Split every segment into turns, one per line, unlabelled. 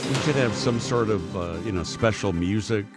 We should have some sort of special music.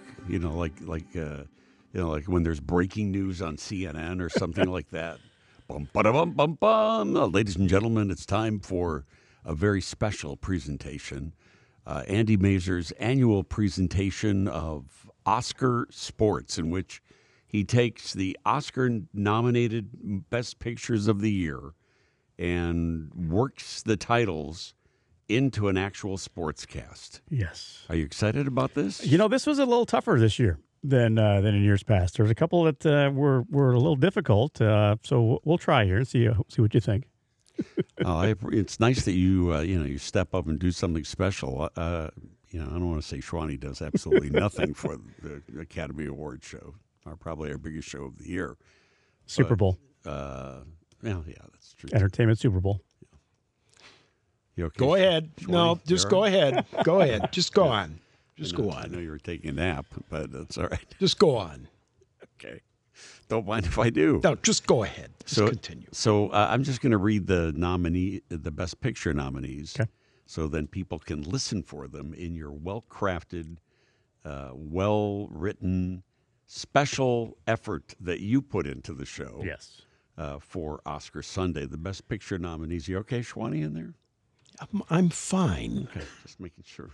Like when there's breaking news on CNN or something like that. Bum ba bum bum bum. Ladies and gentlemen, it's time for a very special presentation. Andy Mazur's annual presentation of Oscar Sports, in which he takes the Oscar-nominated Best Pictures of the Year and works the titles into an actual sports cast.
Yes.
Are you excited about this?
This was a little tougher this year than in years past. There was a couple that were a little difficult, so we'll try here and see what you think.
It's nice that you step up and do something special. I don't want to say Schwani does absolutely nothing for the Academy Awards show, or probably our biggest show of the year.
Super Bowl.
Yeah, that's true.
Entertainment Super Bowl.
You okay?
Go ahead.
Schwani?
No, just go ahead. Go ahead. Just go on. Just go
I
on.
know you were taking a nap, but that's all right.
Just go on.
Okay. Don't mind if I do.
No, just go ahead. Just continue.
So I'm just going to read the Best Picture nominees,
okay,
so then people can listen for them in your well-crafted, well-written, special effort that you put into the show.
Yes.
For Oscar Sunday. The Best Picture nominees. You okay, Schwani, in there?
I'm fine.
Okay, just making sure.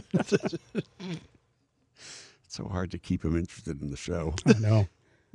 It's so hard to keep him interested in the show.
I know.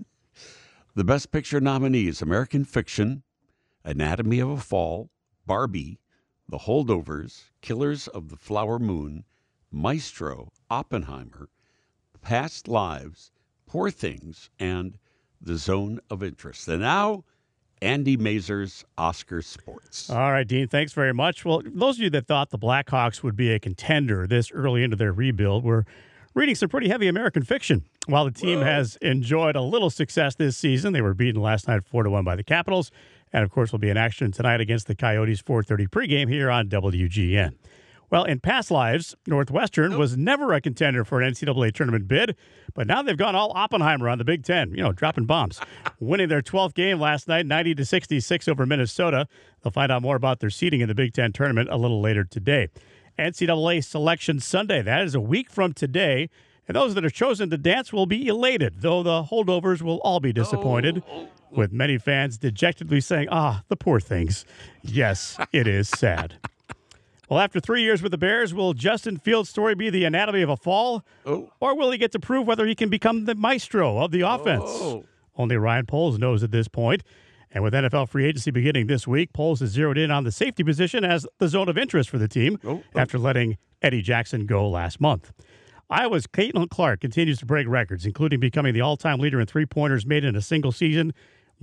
The Best Picture nominees: American Fiction, Anatomy of a Fall, Barbie, The Holdovers, Killers of the Flower Moon, Maestro, Oppenheimer, Past Lives, Poor Things, and The Zone of Interest. And now, Andy Mazur's Oscar Sports.
All right, Dean, thanks very much. Well, those of you that thought the Blackhawks would be a contender this early into their rebuild were reading some pretty heavy American fiction. While the team has enjoyed a little success this season, they were beaten last night 4-1 by the Capitals, and of course will be in action tonight against the Coyotes 4:30 pregame here on WGN. Well, in past lives, Northwestern was never a contender for an NCAA tournament bid, but now they've gone all Oppenheimer on the Big Ten, dropping bombs. Winning their 12th game last night, 90-66 over Minnesota. They'll find out more about their seeding in the Big Ten tournament a little later today. NCAA Selection Sunday, that is a week from today, and those that are chosen to dance will be elated, though the holdovers will all be disappointed, with many fans dejectedly saying, the poor things. Yes, it is sad. Well, after 3 years with the Bears, will Justin Fields' story be the anatomy of a fall? Or will he get to prove whether he can become the maestro of the offense? Only Ryan Poles knows at this point. And with NFL free agency beginning this week, Poles has zeroed in on the safety position as the zone of interest for the team after letting Eddie Jackson go last month. Iowa's Caitlin Clark continues to break records, including becoming the all-time leader in three-pointers made in a single season.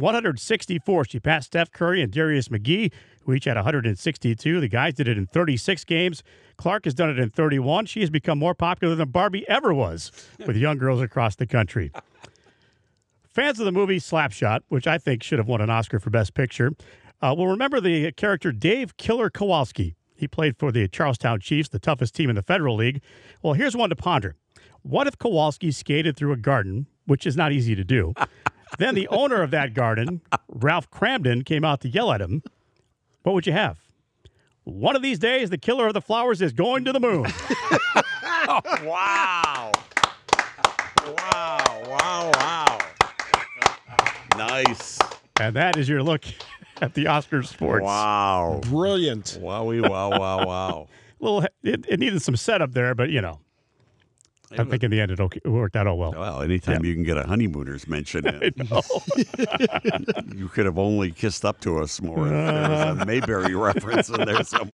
164. She passed Steph Curry and Darius McGee, who each had 162. The guys did it in 36 games. Clark has done it in 31. She has become more popular than Barbie ever was with young girls across the country. Fans of the movie Slapshot, which I think should have won an Oscar for Best Picture, will remember the character Dave Killer Kowalski. He played for the Charlestown Chiefs, the toughest team in the Federal League. Well, here's one to ponder. What if Kowalski skated through a garden, which is not easy to do? Then the owner of that garden, Ralph Cramden, came out to yell at him. What would you have? One of these days, the killer of the flowers is going to the moon.
Wow. Wow. Nice.
And that is your look at the Oscar Sports.
Wow.
Brilliant.
Wowie, wow.
It needed some setup there, but, I think in the end it worked out well.
Well, anytime you can get a honeymooners mention in, you could have only kissed up to us more. If there was a Mayberry reference in there somewhere.